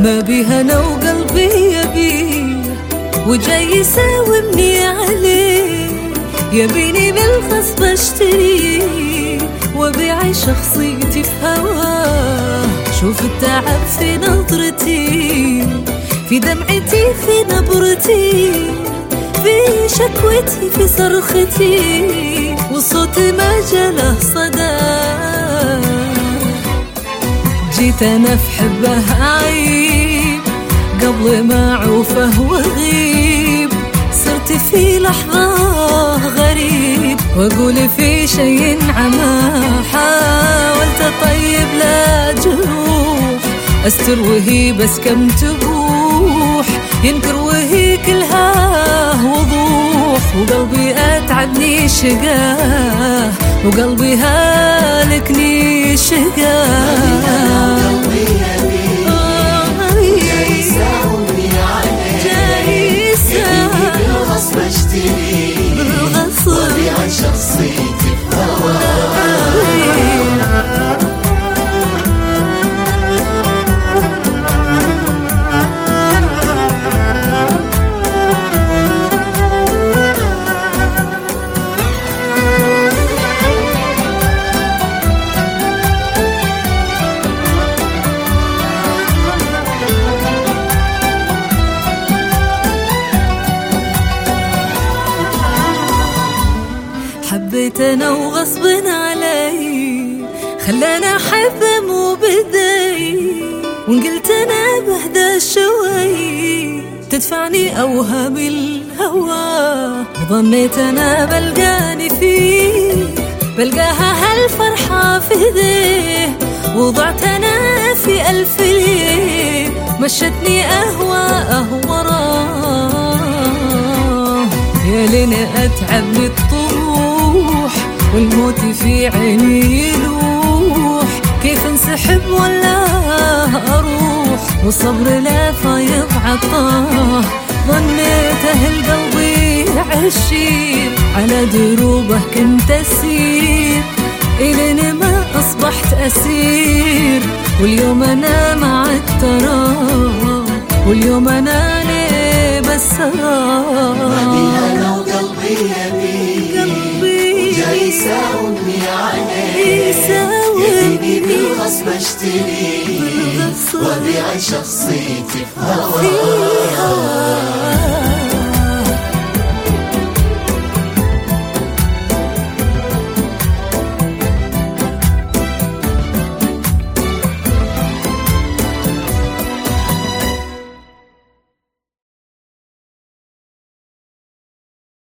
ما بيها أنا وقلبي يبيه، وجاي يساومني عليه. يبيني بالغصب اشتريه وبيع شخصيتي في هواه. شوف التعب في نظرتي، في دمعتي، في نبرتي، في شكوتي، في صرختي، والصوت ما جاله صدى. جيت أنا في حبه أعيب قبل ما أعوفه وأغيب. صرت في لحظة غريب وأقول في شي عما. حاولت أطيب لا جروح، أستر وهي بس كم تبوح، ينكر وهي كلها وضوح. وقلبي أتعبني شقاه، وقلبي هالكني شقاه. شخصيتي في حبيت أنا وغصب علي، خلاني أحبه مو بدي. وقلت أنا بهدى شوي تدفعني أوهام الهوى. وظنيت أنا بلقاني فيه، بلقاها هالفرحة في ذيه. وضعت أنا في ألف ليه، مشتني أهواه وراه. يا لين أتعب من الطموح، والموت في عيني يلوح. كيف انسحب ولا أروح، والصبر لا فايض عطاه. ظنيت أهل قلبي عشير، على دروبه كنت أسير. إلين ما أصبحت أسير، واليوم أنا مع التراب، واليوم أنا ليه بس أنا وقلبي يبي، وجاي يساومني عليه. يبيني بالغصب اشتري، وأبيع شخصيتي في هواه.